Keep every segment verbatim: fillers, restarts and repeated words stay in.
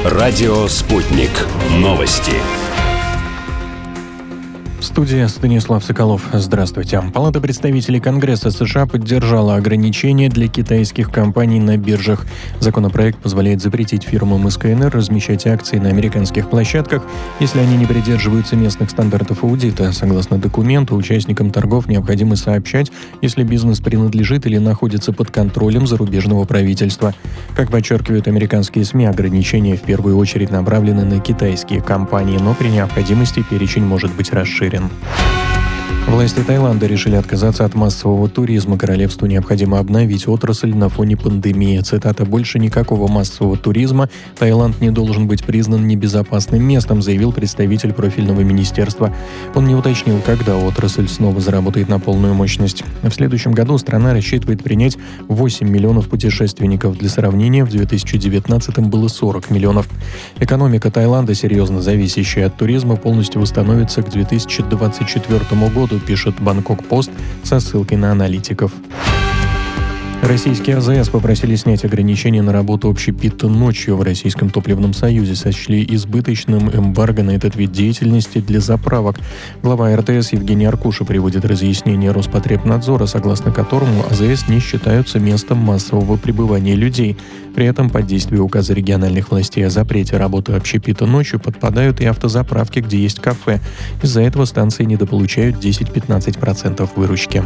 Радио «Спутник». Новости. В студии Станислав Соколов. Здравствуйте. Палата представителей Конгресса США поддержала ограничения для китайских компаний на биржах. Законопроект позволяет запретить фирмам из КНР размещать акции на американских площадках, если они не придерживаются местных стандартов аудита. Согласно документу, участникам торгов необходимо сообщать, если бизнес принадлежит или находится под контролем зарубежного правительства. Как подчеркивают американские СМИ, ограничения в первую очередь направлены на китайские компании, но при необходимости перечень может быть расширен. Власти Таиланда решили отказаться от массового туризма. Королевству необходимо обновить отрасль на фоне пандемии. Цитата: «Больше никакого массового туризма. Таиланд не должен быть признан небезопасным местом», заявил представитель профильного министерства. Он не уточнил, когда отрасль снова заработает на полную мощность. В следующем году страна рассчитывает принять восемь миллионов путешественников. Для сравнения, в две тысячи девятнадцатом было сорок миллионов. Экономика Таиланда, серьезно зависящая от туризма, полностью восстановится к две тысячи двадцать четвёртому году, пишет Бангкок-Пост со ссылкой на аналитиков. Российские АЗС попросили снять ограничения на работу общепита ночью. В Российском топливном союзе сочли избыточным эмбарго на этот вид деятельности для заправок. Глава РТС Евгений Аркуша приводит разъяснение Роспотребнадзора, согласно которому АЗС не считаются местом массового пребывания людей. При этом под действие указа региональных властей о запрете работы общепита ночью подпадают и автозаправки, где есть кафе. Из-за этого станции недополучают десять-пятнадцать процентов выручки.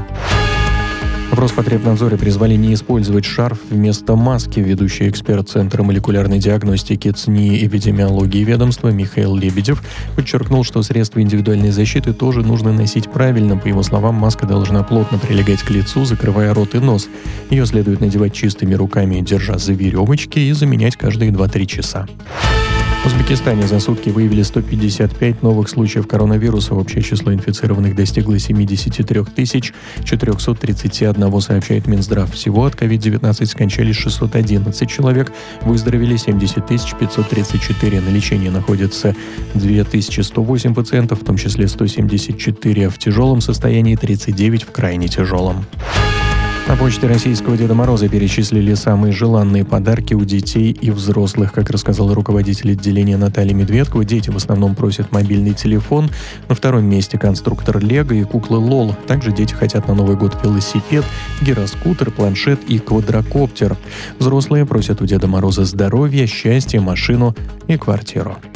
В Роспотребнадзоре призвали не использовать шарф вместо маски. Ведущий эксперт Центра молекулярной диагностики ЦНИ и эпидемиологии ведомства Михаил Лебедев подчеркнул, что средства индивидуальной защиты тоже нужно носить правильно. По его словам, маска должна плотно прилегать к лицу, закрывая рот и нос. Ее следует надевать чистыми руками, держа за веревочки, и заменять каждые два-три часа. В Узбекистане за сутки выявили сто пятьдесят пять новых случаев коронавируса. Общее число инфицированных достигло семьдесят три тысячи четыреста тридцать один, сообщает Минздрав. Всего от ковид девятнадцать скончались шестьсот одиннадцать человек, выздоровели семьдесят тысяч пятьсот тридцать четыре. На лечении находится две тысячи сто восемь пациентов, в том числе сто семьдесят четыре в тяжелом состоянии, тридцать девять в крайне тяжелом. На почте российского Деда Мороза перечислили самые желанные подарки у детей и взрослых. Как рассказала руководитель отделения Наталья Медведкова, дети в основном просят мобильный телефон. На втором месте конструктор Лего и куклы Лол. Также дети хотят на Новый год велосипед, гироскутер, планшет и квадрокоптер. Взрослые просят у Деда Мороза здоровья, счастья, машину и квартиру.